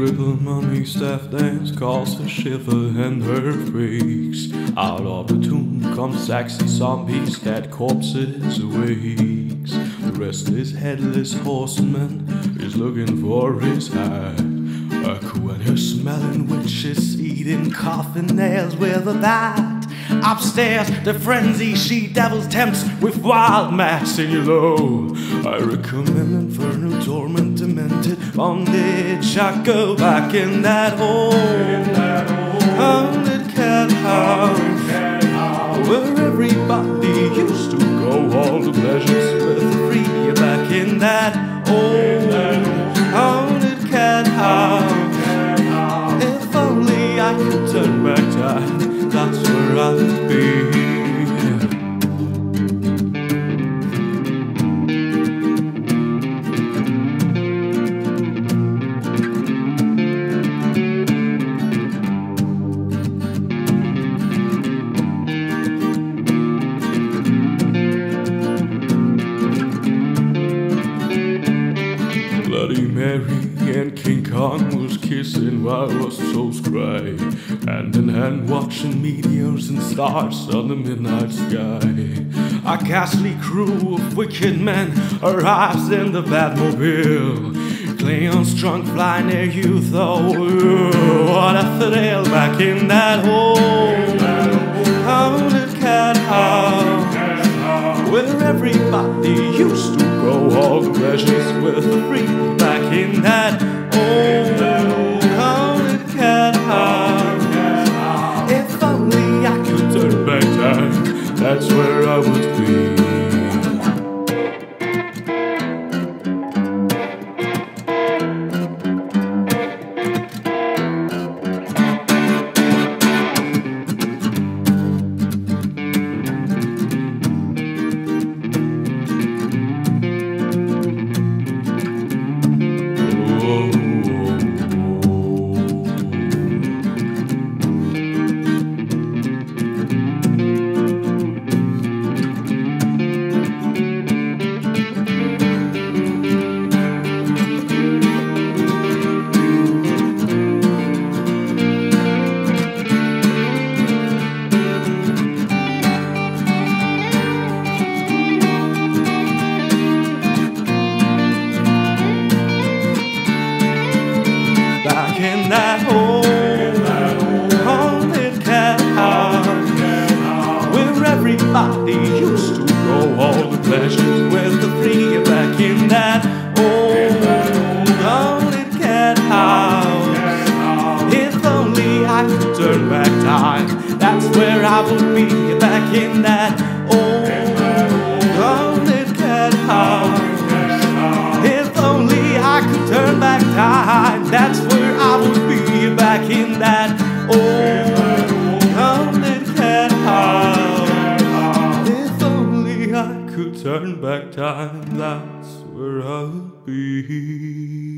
crippled mummy staff dance calls a shiver and her freaks. Out of the tomb comes sexy zombies, dead corpses awakes. The restless headless horseman is looking for his hat. A cool and her smelling witches eating coffin nails with a bat. Upstairs, the frenzy she-devils tempts with wild mass in your low. I recommend infernal torment, demented bondage. I go back in that hole, haunted cat house, where everybody used to go. All the pleasures were free. You're back in that old haunted cat house. If only I could turn back time, that's where I would be. Bloody Mary and King Kong was kissing while Russell's cry, hand in hand watching meteors and stars on the midnight sky. A ghastly crew of wicked men arrives in the Batmobile. Clayon's trunk fly near you though. What a thrill back in that hole, haunted cat house, where everybody used to go. All the pleasures were free. Back in that old haunted cat house. If only I could turn back time, that's where I would be. Back in that old haunted cat house, where everybody used to go. All the pleasures were free. Back in that old haunted cat house. If only I could turn back time, that's where I would be. Back in that old haunted cat house. If only I could turn back time, that's where I would be. Back in that old haunted cat house. If only I could turn back time, that's where I would be.